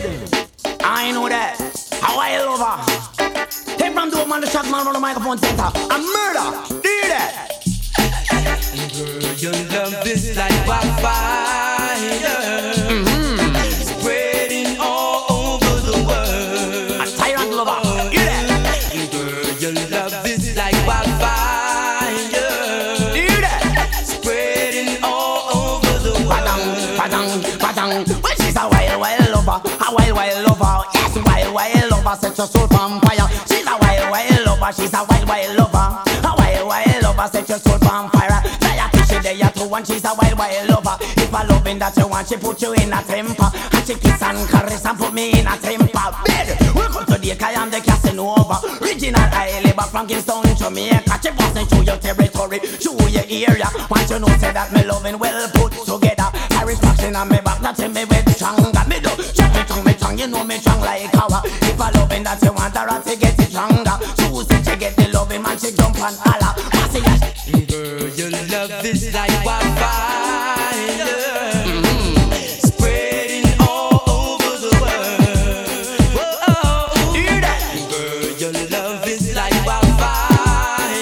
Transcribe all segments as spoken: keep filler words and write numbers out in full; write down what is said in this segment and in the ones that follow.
I know that. How I love her. Take from the man, the shot man on the microphone center. A murder. Do that. Girl, your love is like wildfire, mm-hmm. Spreading all over the world. A tyrant lover. Do that. Girl, your love is like wildfire. Do that. Spreading all over the world. Padang, padang, padang. Well, she's a wild, wild lover. A wild, wild lover. Yes, wild, wild lover. Set your soul on fire. She's a wild, wild lover. She's a wild, wild lover. A wild, wild lover. Set your soul on fire. There too, and she's a wild, wild lover. If a loving that you want, she put you in a temper. And she kiss and caress and put me in a temper. Bed, welcome to the I am the Casanova. Original I live from Kingston, Jamaica. She passing through your territory, through your area. Want you know, say that me loving well put together. Irish boxing on me back, nothing me with stronger. Me do, check me tongue, me tongue, you know me strong like power. If a loving that you want, her to get it stronger. Choose it, she get the loving, man, she jump and holler. Girl, your love is like wildfire, mm-hmm. Spreading all over the world. Whoa, do that. Girl, your love is like wildfire,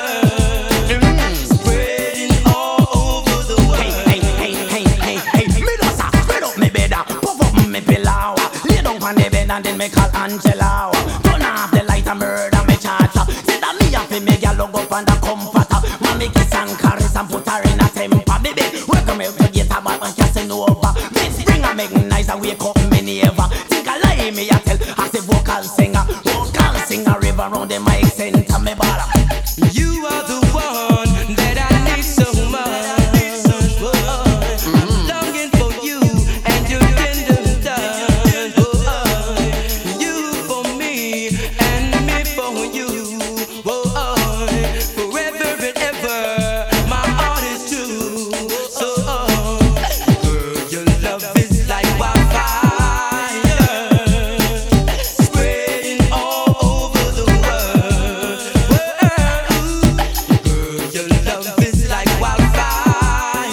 mm-hmm. Spreading all over the world. Hey, hey, hey, hey, hey, hey. Me do sa, spread up me bed, puff up me pillow. Lay down on the bed and then me call Angela. Turn off the light and murder me charger. Say that me have to make a log up and a comforter. Mommy kiss and caress and put her in a temper. Baby, welcome me to get a man and Casanova. Miss Spring and make nice and wake up me neighbor. Think I lie me a tell as the vocal singer. Vocal singer river round the mic center me bother. You are the one that I need so much. Whoa, I'm longing for you and your tender touch. Whoa, you for me and me for you. Whoa, forever and ever, my heart is true. So, girl, your love is like wildfire, spreading all over the world. Girl, your love is like wildfire,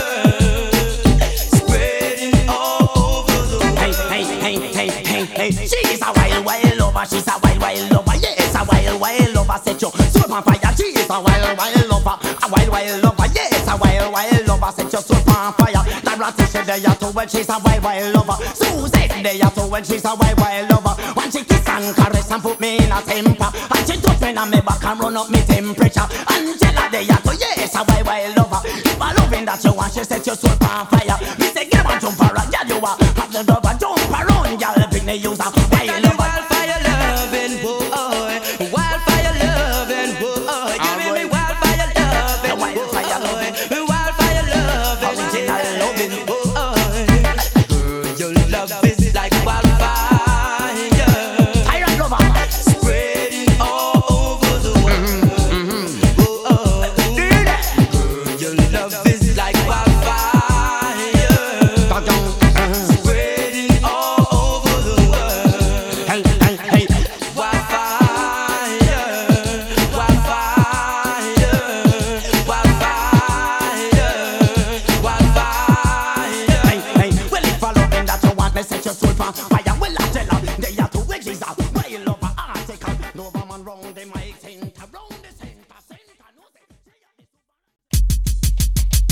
spreading all over the world. Hey, hey, hey, hey, hey, hey. She's a wild, wild lover. She's a wild, wild lover. Yes, a wild, wild lover. Set your soul on fire. She's a wild, wild lover. A wild, wild lover. Yes, a wild, wild lover. Set your soul on fire. Dorothy said they are too when she's a wild, wild lover. Susan they are too when she's a wild, wild lover. When she kiss and caress and put me in a temper. And she touch me on me back and run up me temperature. Angela they are too, yes, a wild, wild lover. If I loving that you want, she set your soul on fire. Me say, get on jump around, yeah you are. Have the lover jump around, y'all pick the user. Wild lover.